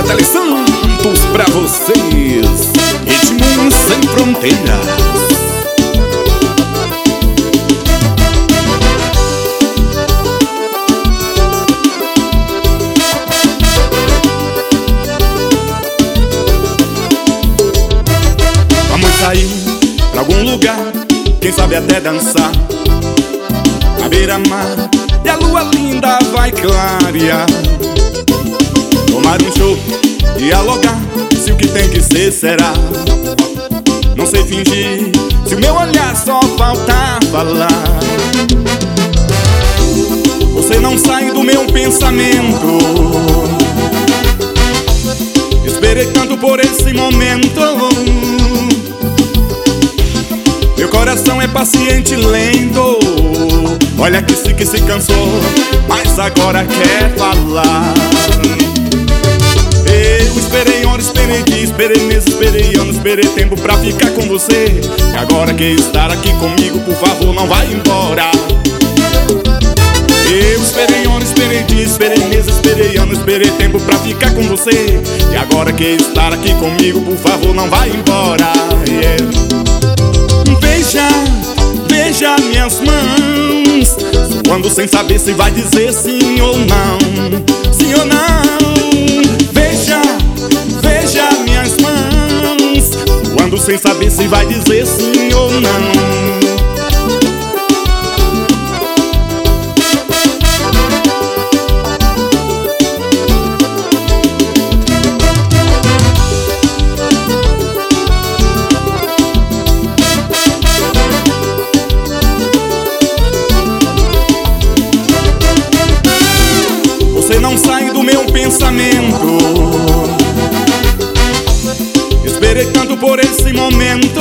Tele Santos pra vocês, ritmo sem fronteiras. Vamos sair pra algum lugar, quem sabe até dançar à beira-mar, e a lua linda vai clarear. Tomar um chopp, dialogar, se o que tem que ser será. Não sei fingir, se o meu olhar só falta falar. Você não sai do meu pensamento, esperei tanto por esse momento. Meu coração é paciente e lento. Olha que se cansou, mas agora quer falar. Eu esperei horas, esperei dias, esperei meses, esperei anos, esperei tempo pra ficar com você. E agora quer estar aqui comigo, por favor, não vai embora. Eu esperei horas, esperei dias, esperei meses, esperei anos, esperei tempo pra ficar com você. E agora quer estar aqui comigo, por favor, não vai embora. Veja, veja minhas mãos, suando sem saber se vai dizer sim ou não. Sim ou não. Veja, veja minhas mãos, suando sem saber se vai dizer sim ou não. Você não sai do meu pensamento, esperei tanto por esse momento.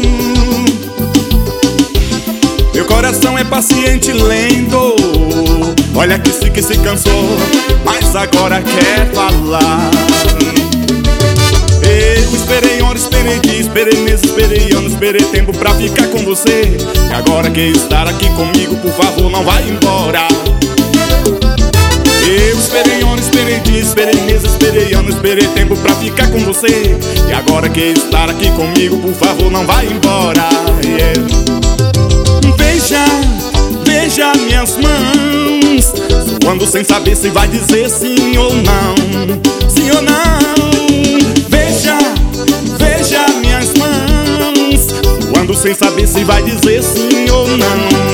Meu coração é paciente e lento. Olha que se cansou, mas agora quer falar. Eu esperei horas, esperei dias, esperei meses, esperei anos, esperei tempo pra ficar com você. E agora quer estar aqui comigo, por favor, não vai embora. Eu esperei horas, esperei dias, esperei meses, esperei anos, esperei tempo pra ficar com você. E agora quer estar aqui comigo, por favor, não vai embora. Veja, veja minhas mãos, suando sem saber se vai dizer sim ou não. Sim ou não. Veja, veja minhas mãos, suando sem saber se vai dizer sim ou não.